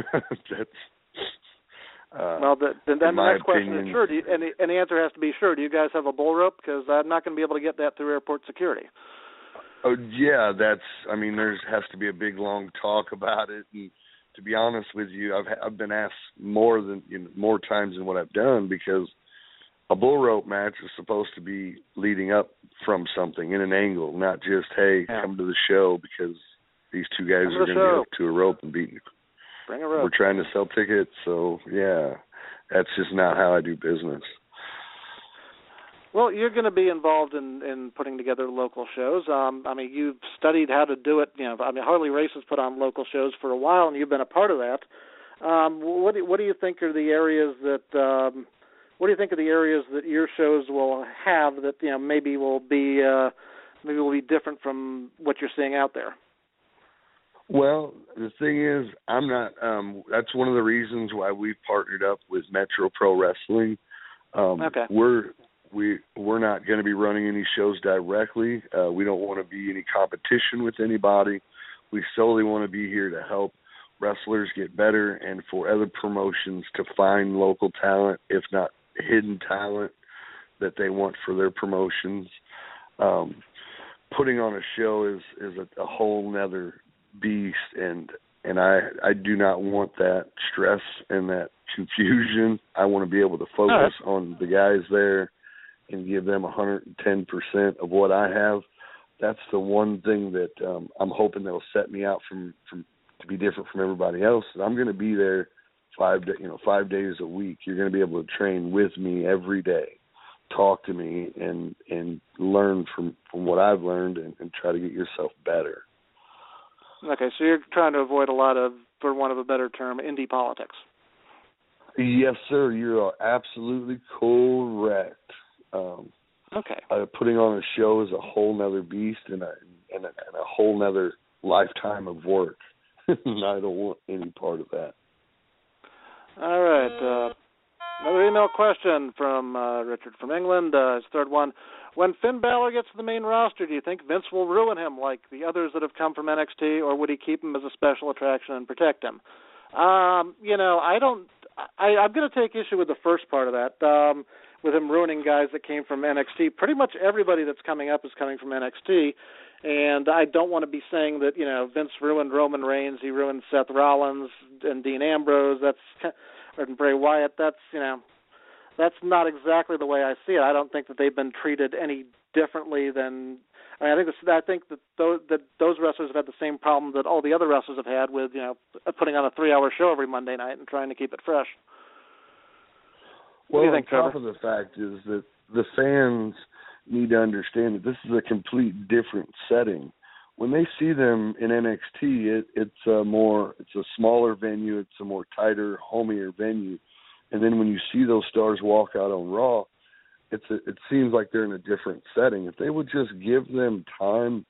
Well, then the next question is sure. And the answer has to be sure. Do you guys have a bull rope? Because I'm not going to be able to get that through airport security. Oh, yeah, there has to be a big, long talk about it. And to be honest with you, I've been asked more times than what I've done, because a bull rope match is supposed to be leading up from something in an angle, not just, hey, come to the show because these two guys are going to be up to a rope and beating you. Bring a rope. We're trying to sell tickets, so, yeah, that's just not how I do business. Well, you're going to be involved in putting together local shows. You've studied how to do it. Harley Race has put on local shows for a while, and you've been a part of that. What do you think are the areas that What do you think of the areas that your shows will have that maybe will be different from what you're seeing out there? Well, the thing is, I'm not. That's one of the reasons why we've partnered up with Metro Pro Wrestling. Okay. We're not going to be running any shows directly. We don't want to be any competition with anybody. We solely want to be here to help wrestlers get better and for other promotions to find local talent, if not hidden talent, that they want for their promotions. Putting on a show is a whole nother beast, and I do not want that stress and that confusion. I want to be able to focus on the guys there and give them 110% of what I have. That's the one thing that I'm hoping that'll set me out from to be different from everybody else. I'm going to be there 5 days a week. You're going to be able to train with me every day, talk to me, and learn from what I've learned and try to get yourself better. Okay, so you're trying to avoid a lot of, for want of a better term, indie politics. Yes, sir. You are absolutely correct. Okay. Putting on a show is a whole nother beast and a whole nother lifetime of work. And I don't want any part of that. All right. Another email question from Richard from England. His third one. When Finn Balor gets to the main roster, do you think Vince will ruin him like the others that have come from NXT, or would he keep him as a special attraction and protect him? I'm going to take issue with the first part of that, with him ruining guys that came from NXT. Pretty much everybody that's coming up is coming from NXT, and I don't want to be saying that, Vince ruined Roman Reigns, he ruined Seth Rollins and Dean Ambrose, and Bray Wyatt. That's not exactly the way I see it. I don't think that they've been treated any differently than. I think that those wrestlers have had the same problem that all the other wrestlers have had with putting on a 3-hour show every Monday night and trying to keep it fresh. Well, what do you think, on top Trevor? of the fact is that the fans need to understand that this is a complete different setting. When they see them in NXT, it's a smaller venue, it's a more tighter, homier venue. And then when you see those stars walk out on Raw, it seems like they're in a different setting. If they would just give them time,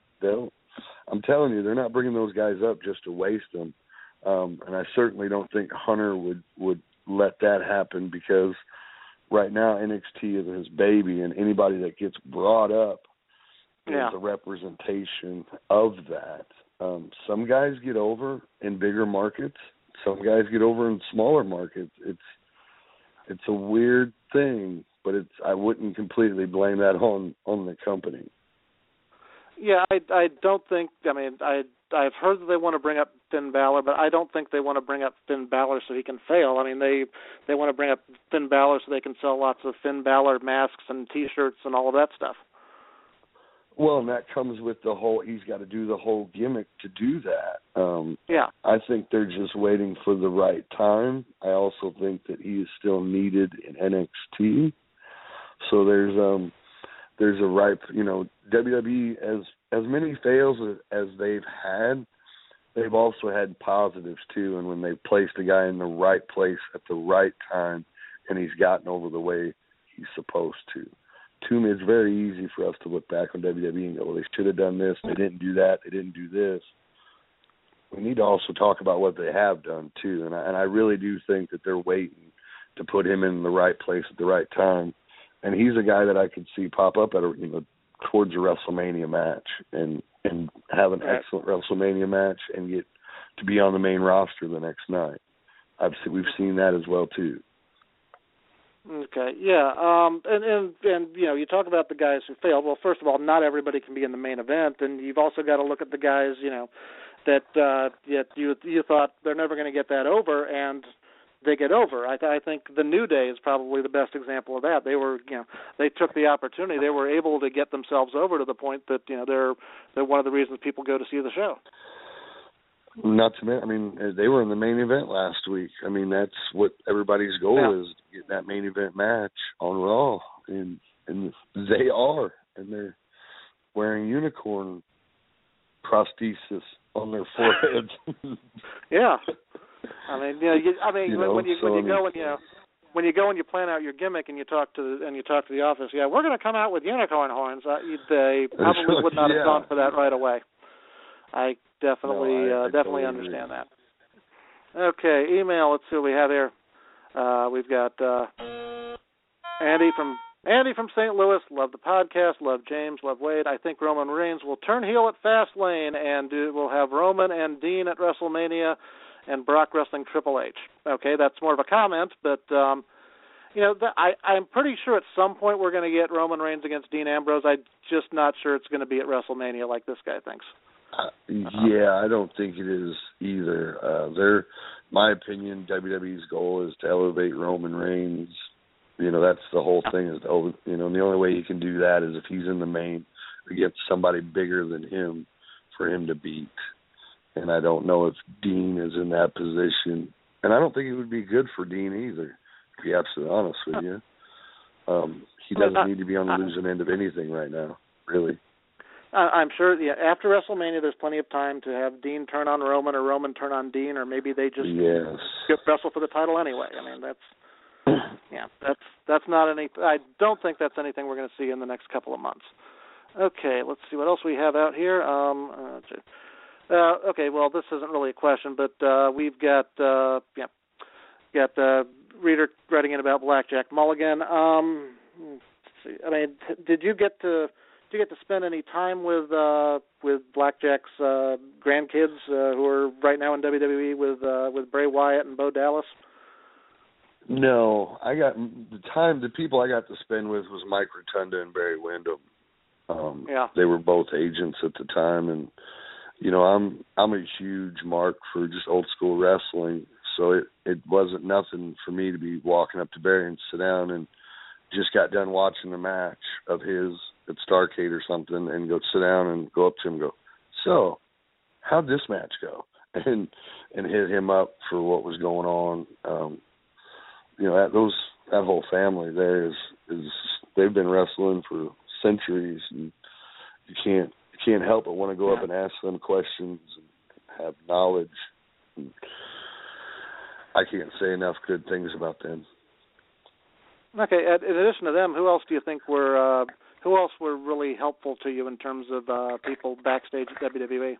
I'm telling you, they're not bringing those guys up just to waste them. And I certainly don't think Hunter would let that happen, because right now NXT is his baby, and anybody that gets brought up is a representation of that. Some guys get over in bigger markets. Some guys get over in smaller markets. It's a weird thing, but I wouldn't completely blame that on the company. Yeah, I don't think. I mean, I've heard that they want to bring up Finn Balor, but I don't think they want to bring up Finn Balor so he can fail. I mean, they want to bring up Finn Balor so they can sell lots of Finn Balor masks and T-shirts and all of that stuff. Well, and that comes with he's got to do the whole gimmick to do that. I think they're just waiting for the right time. I also think that he is still needed in NXT. So there's a ripe, WWE, as many fails as they've had, they've also had positives too. And when they placed a guy in the right place at the right time, and he's gotten over the way he's supposed to. It's very easy for us to look back on WWE and go, well, they should have done this, they didn't do that, they didn't do this. We need to also talk about what they have done too, and I really do think that they're waiting to put him in the right place at the right time. And he's a guy that I could see pop up at towards a WrestleMania match and have an excellent WrestleMania match and get to be on the main roster the next night. We've seen that as well too. Okay, yeah, and you talk about the guys who failed. Well, first of all, not everybody can be in the main event, and you've also got to look at the guys, that you thought they're never going to get that over, and they get over. I think the New Day is probably the best example of that. They took the opportunity. They were able to get themselves over to the point that they're one of the reasons people go to see the show. Not to mention, I mean, they were in the main event last week. I mean, that's what everybody's goal is, to get that main event match on Raw. And they are. And they're wearing unicorn prosthesis on their foreheads. Yeah. I mean, when you go and you plan out your gimmick and you talk to the office, we're going to come out with unicorn horns. They probably would not have gone for that right away. I definitely understand that. Okay, email. Let's see what we have here. We've got Andy from St. Louis. Love the podcast. Love James. Love Wade. I think Roman Reigns will turn heel at Fastlane, and we'll have Roman and Dean at WrestleMania, and Brock wrestling Triple H. Okay, that's more of a comment, but I'm pretty sure at some point we're going to get Roman Reigns against Dean Ambrose. I'm just not sure it's going to be at WrestleMania like this guy thinks. I don't think it is either. My opinion, WWE's goal is to elevate Roman Reigns. That's the whole thing. Is to, the only way you can do that is if he's in the main against somebody bigger than him for him to beat. And I don't know if Dean is in that position. And I don't think it would be good for Dean either, to be absolutely honest with you. He doesn't need to be on the losing end of anything right now, really. I'm sure after WrestleMania there's plenty of time to have Dean turn on Roman or Roman turn on Dean, or maybe they just wrestle for the title anyway. I mean, that's Yeah, that's not any. I don't think that's anything we're going to see in the next couple of months. Okay, let's see what else we have out here. Okay, well, this isn't really a question, but we've got a reader writing in about Blackjack Mulligan. Let's see. I mean, did you get to spend any time with Blackjack's grandkids who are right now in WWE with Bray Wyatt and Bo Dallas? No, the people I got to spend with was Mike Rotunda and Barry Windham. They were both agents at the time, and I'm a huge mark for just old school wrestling, so it wasn't nothing for me to be walking up to Barry and sit down and just got done watching the match of his at Starrcade or something and go sit down and go up to him and go, so how'd this match go? And hit him up for what was going on. That whole family there is they've been wrestling for centuries, and you can't help but want to go up and ask them questions and have knowledge. And I can't say enough good things about them. Okay. In addition to them, who else do you think were really helpful to you in terms of people backstage at WWE?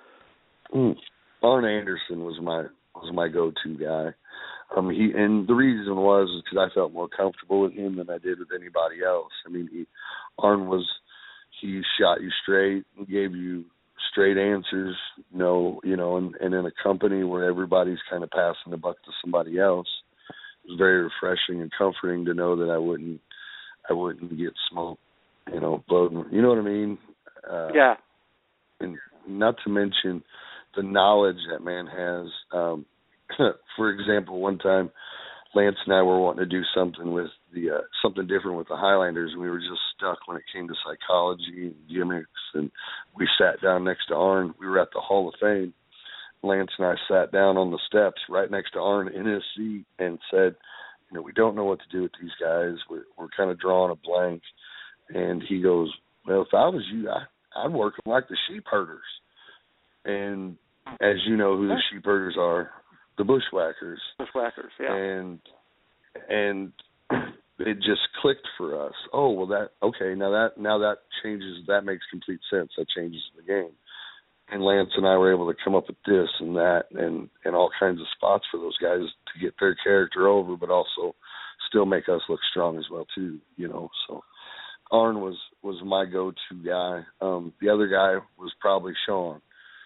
Arn Anderson was my go-to guy. And the reason was because I felt more comfortable with him than I did with anybody else. I mean, Arn he shot you straight, gave you straight answers, and in a company where everybody's kind of passing the buck to somebody else, it was very refreshing and comforting to know that I wouldn't get smoked, blowed. You know what I mean? Yeah. And not to mention the knowledge that man has. For example, one time Lance and I were wanting to do something with something different with the Highlanders, and we were just stuck when it came to psychology and gimmicks. And we sat down next to Arn. We were at the Hall of Fame. Lance and I sat down on the steps right next to Arn in his seat and said, we don't know what to do with these guys. We're kind of drawing a blank. And he goes, well, if I was you, I'd work them like the sheep herders. And as you know who the sheep herders are, the Bushwhackers. Bushwhackers, yeah. And it just clicked for us. Oh, well, now that changes. That makes complete sense. That changes the game. And Lance and I were able to come up with this and that and all kinds of spots for those guys to get their character over, but also still make us look strong as well too. So Arn was my go-to guy. The other guy was probably Sean.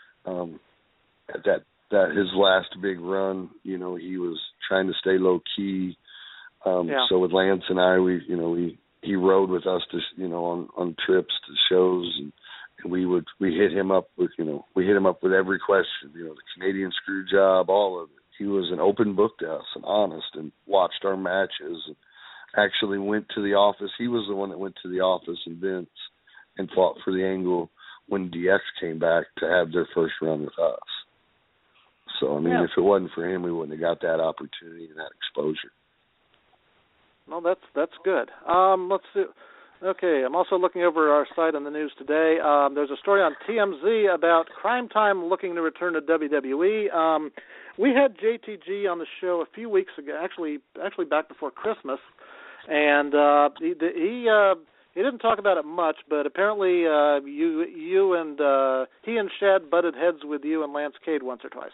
At that his last big run, he was trying to stay low key. So with Lance and I, he rode with us to on trips to shows, and we hit him up with every question, the Canadian screw job, all of it. He was an open book to us and honest, and watched our matches, and actually went to the office. He was the one that went to the office and Vince and fought for the angle when DX came back to have their first run with us. So, if it wasn't for him, we wouldn't have got that opportunity and that exposure. Well, that's good. Let's see. Okay, I'm also looking over our site on the news today. There's a story on TMZ about Crime Time looking to return to WWE. We had JTG on the show a few weeks ago, actually back before Christmas, and he didn't talk about it much, but apparently you and he and Shad butted heads with you and Lance Cade once or twice.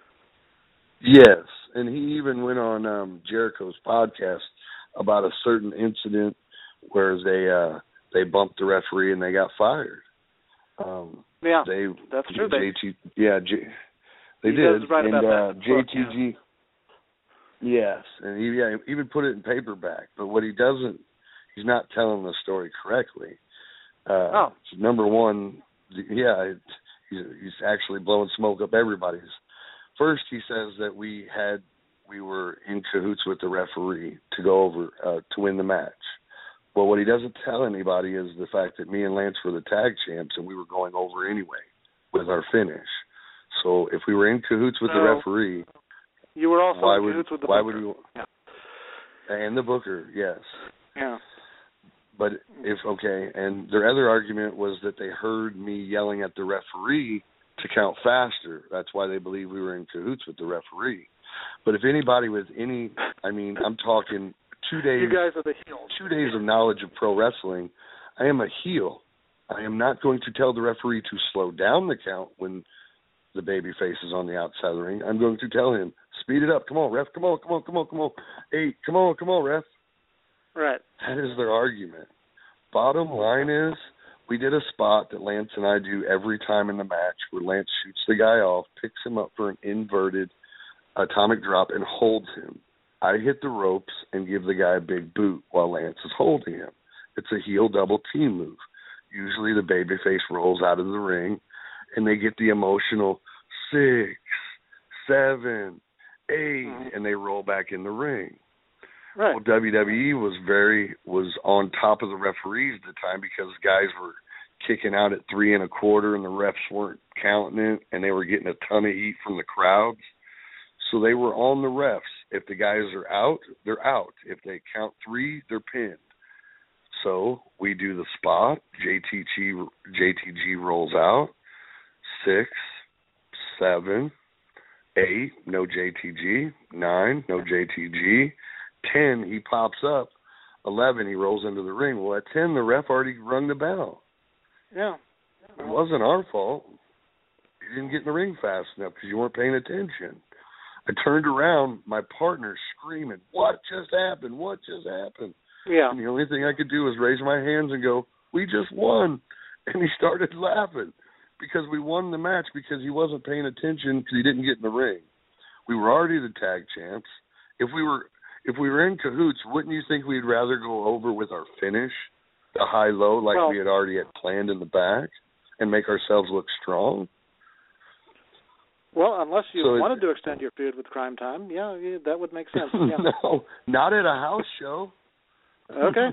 Yes, and he even went on Jericho's podcast about a certain incident where they bumped the referee and they got fired. That's true. They did. Right and about that JTG, yes, and he even put it in paperback. But what he's not telling the story correctly. Number one, he's actually blowing smoke up everybody's. First, he says that we were in cahoots with the referee to go over to win the match. Well, what he doesn't tell anybody is the fact that me and Lance were the tag champs and we were going over anyway with our finish. So if we were in cahoots with the referee, you were also in cahoots with the booker. Why would we? Yeah. And the booker, yes. Yeah. But and their other argument was that they heard me yelling at the referee to count faster. That's why they believe we were in cahoots with the referee. But if anybody with any, I mean, I'm talking 2 days. You guys are the heels. 2 days of knowledge of pro wrestling. I am a heel. I am not going to tell the referee to slow down the count when the babyface is on the outside of the ring. I'm going to tell him, speed it up. Come on, ref. Come on. 8. Come on, ref. Right. That is their argument. Bottom line is, we did a spot that Lance and I do every time in the match where Lance shoots the guy off, picks him up for an inverted atomic drop, and holds him. I hit the ropes and give the guy a big boot while Lance is holding him. It's a heel double team move. Usually the babyface rolls out of the ring, and they get the emotional 6, 7, 8, and they roll back in the ring. Right. Well, WWE was on top of the referees at the time because guys were kicking out at 3 1/4 and the refs weren't counting it, and they were getting a ton of heat from the crowds. So they were on the refs. If the guys are out, they're out. If they count 3, they're pinned. So we do the spot. JTG rolls out. 6, 7, 8, no JTG. 9, no JTG. 10, he pops up. 11, he rolls into the ring. Well, at 10, the ref already rung the bell. Yeah. It wasn't our fault. You didn't get in the ring fast enough because you weren't paying attention. I turned around, my partner screaming, "What just happened? What just happened?" Yeah. And the only thing I could do was raise my hands and go, "We just won." And he started laughing because we won the match because he wasn't paying attention because he didn't get in the ring. We were already the tag champs. If we were in cahoots, wouldn't you think we'd rather go over with our finish, the high-low, like we had already planned in the back, and make ourselves look strong? Well, unless you wanted to extend your feud with Crime Time, yeah, that would make sense. Yeah. No, not at a house show. Okay.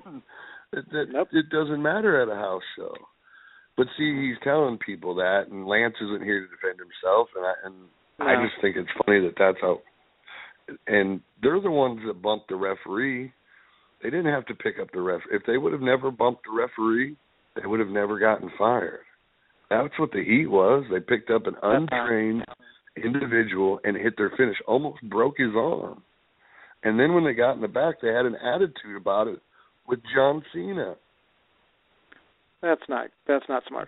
It doesn't matter at a house show. But see, he's telling people that, and Lance isn't here to defend himself, I just think it's funny that that's how. And they're the ones that bumped the referee. They didn't have to pick up the ref. If they would have never bumped the referee, they would have never gotten fired. That's what the heat was. They picked up an untrained individual and hit their finish, almost broke his arm. And then when they got in the back, they had an attitude about it with John Cena. That's not smart.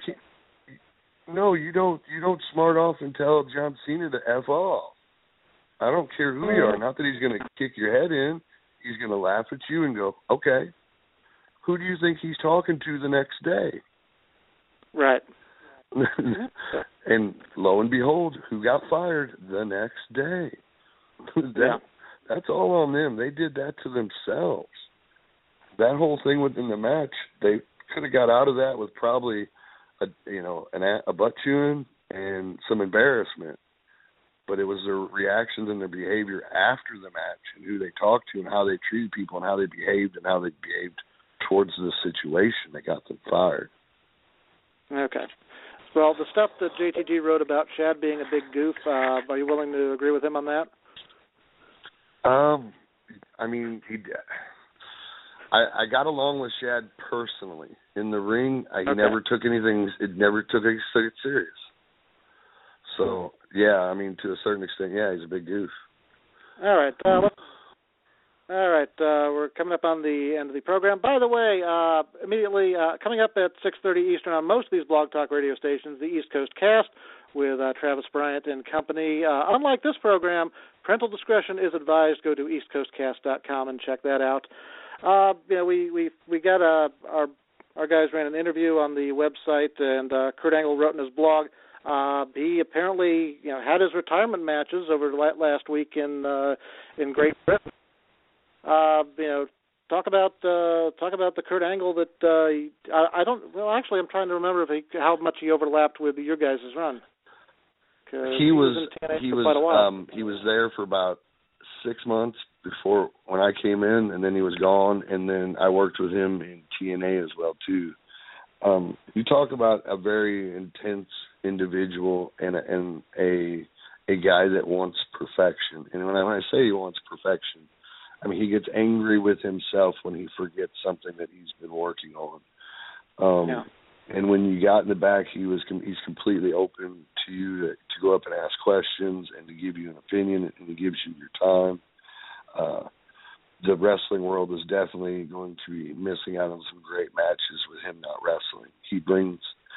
No, you don't smart off and tell John Cena to F off. I don't care who you are. Not that he's going to kick your head in. He's going to laugh at you and go, okay, who do you think he's talking to the next day? Right. And lo and behold, who got fired the next day? That's all on them. They did that to themselves. That whole thing within the match, they could have got out of that with probably a butt chewing and some embarrassment. But it was their reactions and their behavior after the match and who they talked to and how they treated people and how they behaved towards the situation that got them fired. Okay. Well, the stuff that JTG wrote about Shad being a big goof, are you willing to agree with him on that? I mean, I got along with Shad personally. In the ring, he never took anything. It never took it serious. So, yeah, I mean, to a certain extent, yeah, he's a big goof. All right. We're coming up on the end of the program. By the way, immediately coming up at 6:30 Eastern on most of these Blog Talk radio stations, the East Coast Cast with Travis Bryant and company. Unlike this program, parental discretion is advised. Go to eastcoastcast.com and check that out. We got our guys ran an interview on the website, and Kurt Angle wrote in his blog. He apparently, had his retirement matches over last week in Great Britain. Talk about the Kurt Angle that I don't. Well, actually, I'm trying to remember how much he overlapped with your guys' run. He was there for about 6 months before when I came in, and then he was gone, and then I worked with him in TNA as well too. You talk about a very intense individual and a guy that wants perfection. And when I say he wants perfection, I mean he gets angry with himself when he forgets something that he's been working on. And when you got in the back, he's completely open to you to go show up and ask questions and to give you an opinion, and he gives you your time. The wrestling world is definitely going to be missing out on some great matches with him not wrestling. He brings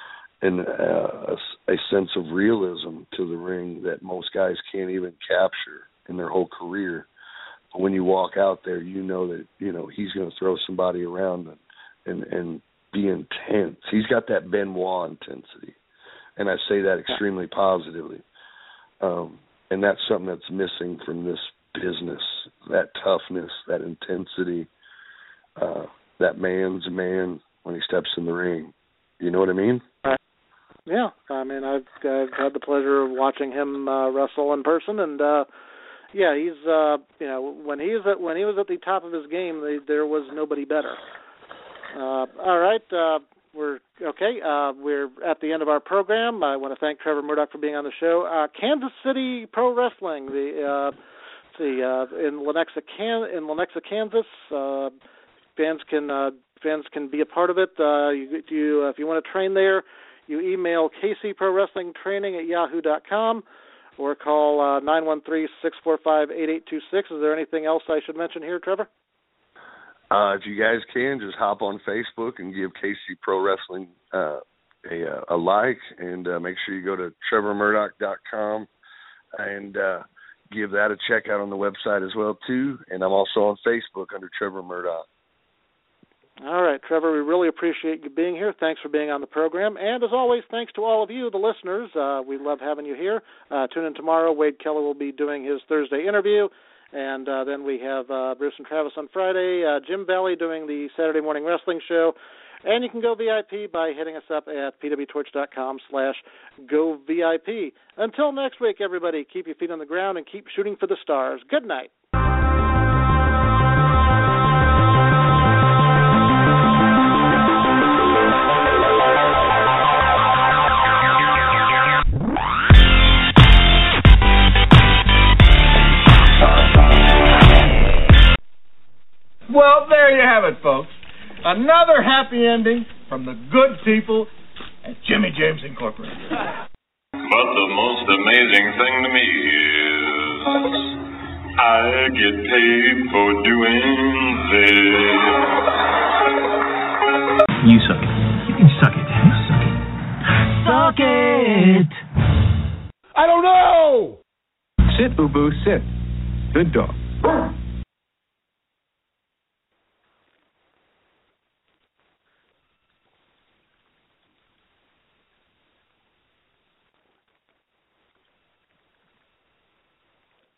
a sense of realism to the ring that most guys can't even capture in their whole career. But when you walk out there, you know that he's going to throw somebody around and be intense. He's got that Benoit intensity, and I say that extremely positively. And that's something that's missing from this business, that toughness, that intensity, that man's a man when he steps in the ring. You know what I mean? Yeah, I mean, I've had the pleasure of watching him wrestle in person, and he's when he was at the top of his game, there was nobody better. All right, we're okay. We're at the end of our program. I want to thank Trevor Murdoch for being on the show. Kansas City Pro Wrestling, in Lenexa, Kansas. Fans can be a part of it. If you want to train there, you email kcprowrestlingtraining@yahoo.com or call 913-645-8826. Is there anything else I should mention here, Trevor? If you guys can, just hop on Facebook and give KC Pro Wrestling a like, and make sure you go to trevormurdoch.com and give that a check out on the website as well, too. And I'm also on Facebook under Trevor Murdoch. All right, Trevor, we really appreciate you being here. Thanks for being on the program. And as always, thanks to all of you, the listeners. We love having you here. Tune in tomorrow. Wade Keller will be doing his Thursday interview. And then we have Bruce and Travis on Friday, Jim Valley doing the Saturday morning wrestling show. And you can go VIP by hitting us up at pwtorch.com/govip. Until next week, everybody, keep your feet on the ground and keep shooting for the stars. Good night. Well, there you have it, folks. Another happy ending from the good people at Jimmy James Incorporated. But the most amazing thing to me is I get paid for doing this. You suck it. You can suck it. Suck it. Suck it! I don't know! Sit, boo-boo, sit. Good dog.